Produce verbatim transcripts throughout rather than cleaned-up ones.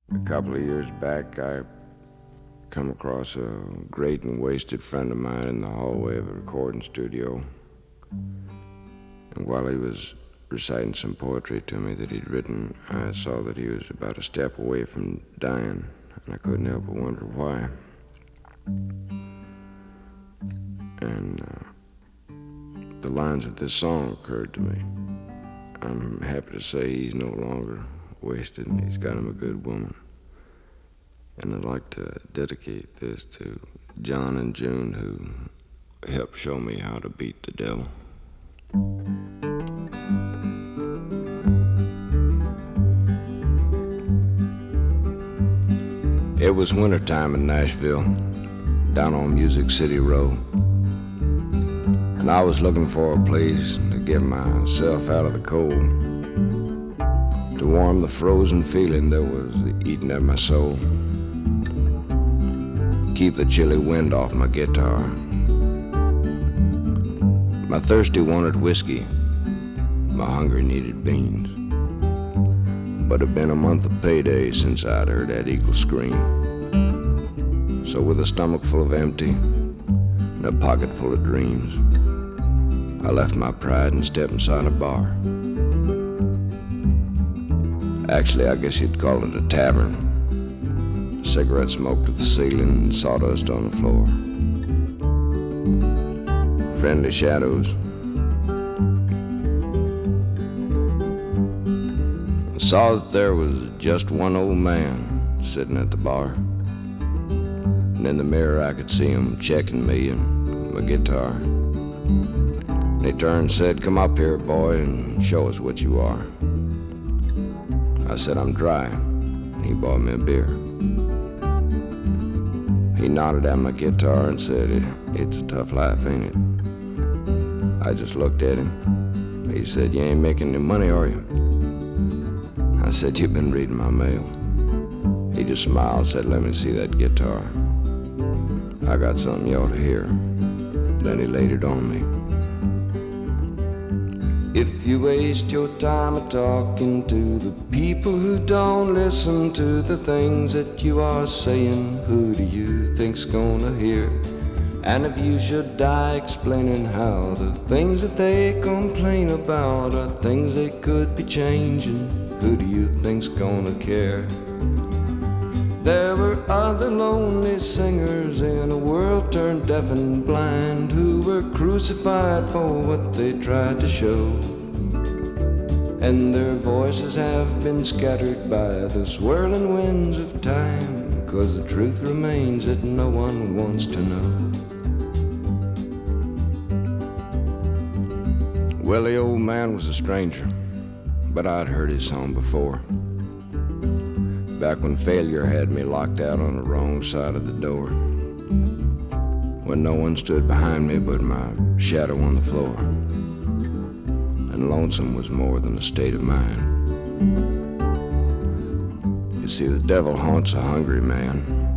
A couple of years back, I come across a great and wasted friend of mine in the hallway of a recording studio. And while he was reciting some poetry to me that he'd written, I saw that he was about a step away from dying, and I couldn't help but wonder why. And uh, the lines of this song occurred to me. I'm happy to say he's no longer wasted, and he's got him a good woman. And I'd like to dedicate this to John and June, who helped show me how to beat the devil. It was wintertime in Nashville, down on Music City Road, and I was looking for a place to get myself out of the cold, to warm the frozen feeling that was eating at my soul, keep the chilly wind off my guitar. My thirsty wanted whiskey, my hungry needed beans. But it'd been a month of payday since I'd heard that eagle scream. So with a stomach full of empty and a pocket full of dreams, I left my pride and stepped inside a bar. Actually, I guess you'd call it a tavern. Cigarette smoke to the ceiling and sawdust on the floor. Friendly shadows. I saw that there was just one old man sitting at the bar. And in the mirror I could see him checking me and my guitar. And he turned and said, "Come up here, boy, and show us what you are." I said, "I'm dry." And he bought me a beer. He nodded at my guitar and said, "It's a tough life, ain't it?" I just looked at him. He said, "You ain't making any money, are you?" I said, "You've been reading my mail." He just smiled and said, "Let me see that guitar. I got something you ought to hear." Then he laid it on me. If you waste your time a talking to the people who don't listen to the things that you are saying, who do you think's gonna hear? And if you should die explaining how the things that they complain about are things they could be changing, who do you think's gonna care? There were other lonely singers in a world turned deaf and blind, who were crucified for what they tried to show. And their voices have been scattered by the swirling winds of time, 'cause the truth remains that no one wants to know. Well, the old man was a stranger, but I'd heard his song before, back when failure had me locked out on the wrong side of the door, when no one stood behind me but my shadow on the floor, and lonesome was more than a state of mind. You see, the devil haunts a hungry man.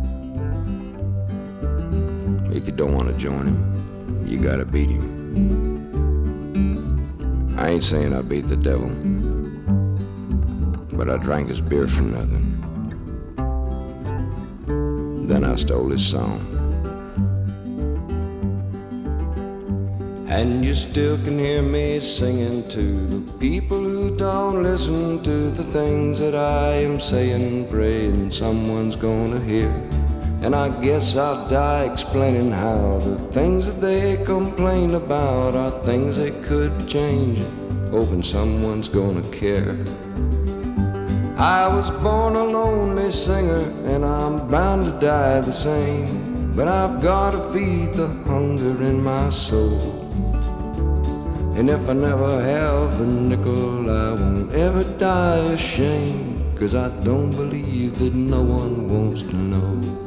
If you don't want to join him, you gotta beat him. I ain't saying I beat the devil, but I drank his beer for nothing. Then I stole his song. And you still can hear me singing to the people who don't listen to the things that I am saying, praying someone's gonna hear. And I guess I'll die explaining how the things that they complain about are things they could be changing, hoping someone's gonna care. I was born a lonely singer, and I'm bound to die the same, but I've gotta feed the hunger in my soul. And if I never have a nickel, I won't ever die ashamed, 'cause I don't believe that no one wants to know.